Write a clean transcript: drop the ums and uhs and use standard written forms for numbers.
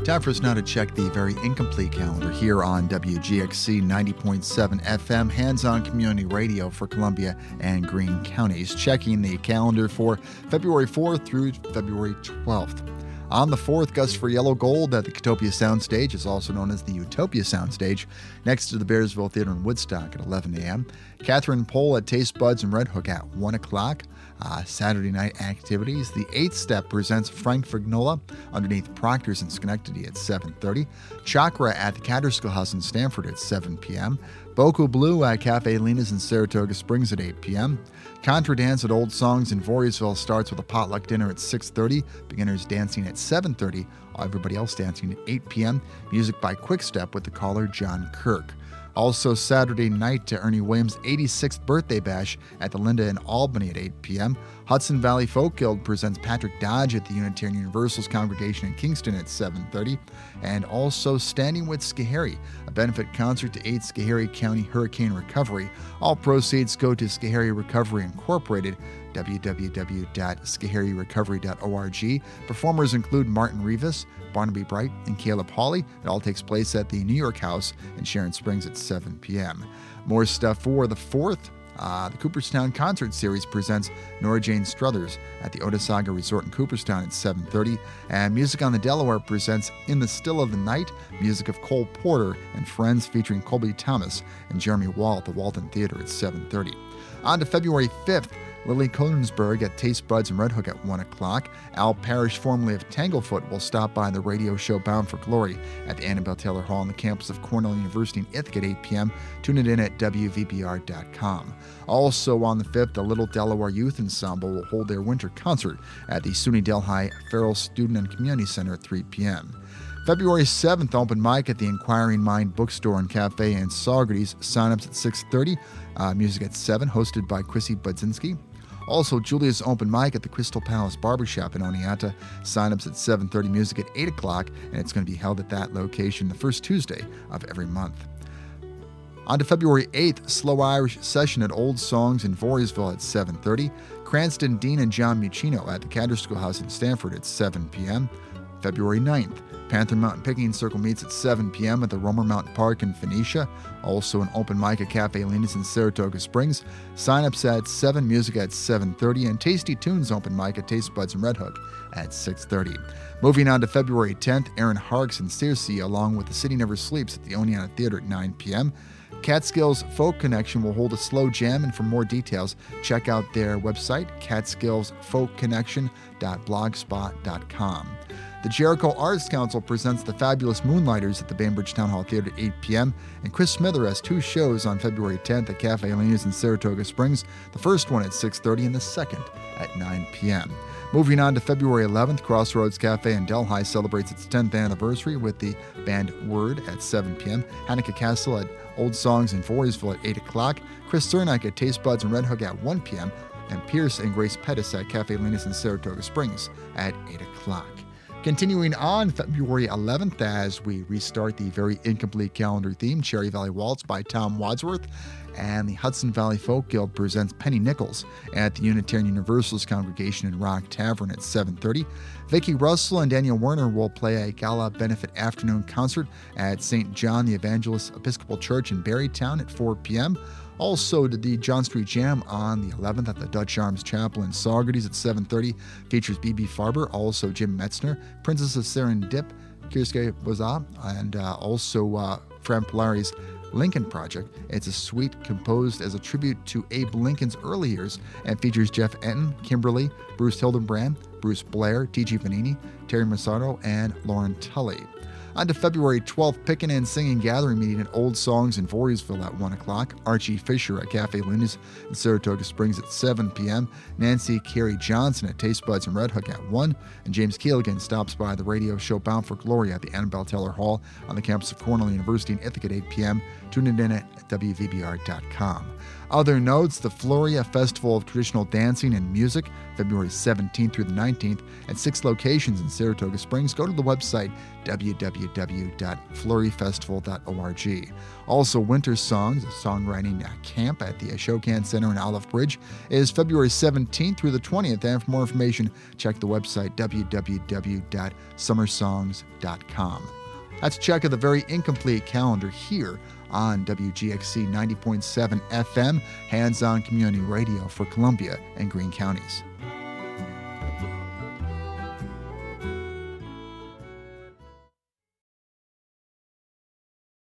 Time for us now to check the very incomplete calendar here on WGXC 90.7 FM, hands-on community radio for Columbia and Greene counties. Checking the calendar for February 4th through February 12th. On the 4th, Gus for Yellow Gold at the Katopia Soundstage, is also known as the Utopia Soundstage, next to the Bearsville Theater in Woodstock at 11 a.m. Catherine Pohl at Taste Buds in Red Hook at 1 o'clock. Saturday night activities. The 8th Step presents Frank Vignola underneath Proctor's in Schenectady at 7:30. Chakra at the Catterskill House in Stamford at 7 p.m. Boku Blue at Cafe Lena's in Saratoga Springs at 8 p.m. Contra Dance at Old Songs in Voorheesville starts with a potluck dinner at 6:30. Beginners dancing at 7:30. Everybody else dancing at 8 p.m. Music by Quick Step with the caller John Kirk. Also Saturday night to Ernie Williams' 86th birthday bash at the Linda in Albany at 8 p.m. Hudson Valley Folk Guild presents Patrick Dodge at the Unitarian Universalist Congregation in Kingston at 7:30. And also Standing with Schoharie, a benefit concert to aid Schoharie County hurricane recovery. All proceeds go to Schoharie Recovery Incorporated, www.schoharierecovery.org. Performers include Martin Rivas, Barnaby Bright, and Caleb Hawley. It all takes place at the New York House in Sharon Springs at 7 p.m. More stuff for the 4th. The Cooperstown Concert Series presents Nora Jane Struthers at the Otesaga Resort in Cooperstown at 7:30. And Music on the Delaware presents In the Still of the Night, music of Cole Porter and Friends featuring Colby Thomas and Jeremy Wall at the Walton Theater at 7:30. On to February 5th. Lily Konigsberg at Taste Buds in Red Hook at 1 o'clock. Al Parrish, formerly of Tanglefoot, will stop by the radio show Bound for Glory at the Annabelle Taylor Hall on the campus of Cornell University in Ithaca at 8 p.m. Tune it in at WVBR.com. Also on the 5th, the Little Delaware Youth Ensemble will hold their winter concert at the SUNY Delhi Farrell Student and Community Center at 3 p.m. February 7th, open mic at the Inquiring Mind Bookstore and Cafe in Saugerties. Sign-ups at 6:30. Music at 7, hosted by Chrissy Budzinski. Also, Julia's open mic at the Crystal Palace Barbershop in Oneonta. Sign-ups at 7:30, music at 8 o'clock, and it's going to be held at that location the first Tuesday of every month. On to February 8th, Slow Irish Session at Old Songs in Voorheesville at 7:30. Cranston, Dean, and John Muccino at the Catterskill House in Stamford at 7 p.m. February 9th, Panther Mountain Picking Circle meets at 7 p.m. at the Romer Mountain Park in Phoenicia. Also an open mic at Cafe Lena's in Saratoga Springs. Sign-ups at 7, music at 7:30, and Tasty Tunes open mic at Taste Buds in Red Hook at 6:30. Moving on to February 10th, Aaron Harks and Searcy along with The City Never Sleeps at the Oneonta Theater at 9 p.m. Catskills Folk Connection will hold a slow jam, and for more details, check out their website, catskillsfolkconnection.blogspot.com. The Jericho Arts Council presents The Fabulous Moonlighters at the Bainbridge Town Hall Theater at 8 p.m. And Chris Smither has 2 shows on February 10th at Cafe Lena's in Saratoga Springs, the first one at 6:30 and the second at 9 p.m. Moving on to February 11th, Crossroads Cafe in Delhi celebrates its 10th anniversary with the band Word at 7 p.m. Hanukkah Castle at Old Songs in Voorheesville at 8 o'clock. Chris Cernak at Taste Buds in Red Hook at 1 p.m. And Pierce and Grace Pettis at Cafe Lena's in Saratoga Springs at 8 o'clock. Continuing on February 11th, as we restart the very incomplete calendar theme, Cherry Valley Waltz by Tom Wadsworth, and the Hudson Valley Folk Guild presents Penny Nichols at the Unitarian Universalist Congregation in Rock Tavern at 7:30. Vicki Russell and Daniel Werner will play a gala benefit afternoon concert at St. John the Evangelist Episcopal Church in Barrytown at 4 p.m. Also, the John Street Jam on the 11th at the Dutch Arms Chapel in Saugerties at 7:30 features B.B. Farber, also Jim Metzner, Princess of Serendip, Kirske Bozah, and also Fran Polari's Lincoln Project. It's a suite composed as a tribute to Abe Lincoln's early years and features Jeff Enton, Kimberly, Bruce Hildenbrand, Bruce Blair, T.G. Vanini, Terry Masato, and Lauren Tully. On to February 12th, Pickin' and Singing Gathering meeting at Old Songs in Voorheesville at 1 o'clock. Archie Fisher at Cafe Lunas in Saratoga Springs at 7 p.m. Nancy Carey Johnson at Taste Buds in Red Hook at 1. And James Keeligan stops by the radio show Bound for Glory at the Annabelle Taylor Hall on the campus of Cornell University in Ithaca at 8 p.m. Tune it in at WVBR.com. Other notes, the Floria Festival of Traditional Dancing and Music, February 17th through the 19th, at 6 locations in Saratoga Springs. Go to the website www.florifestival.org. Also, Winter Songs, a songwriting camp at the Ashokan Center in Olive Bridge, is February 17th through the 20th. And for more information, check the website www.summersongs.com. That's a check of the very incomplete calendar here on WGXC 90.7 FM, hands-on community radio for Columbia and Greene counties.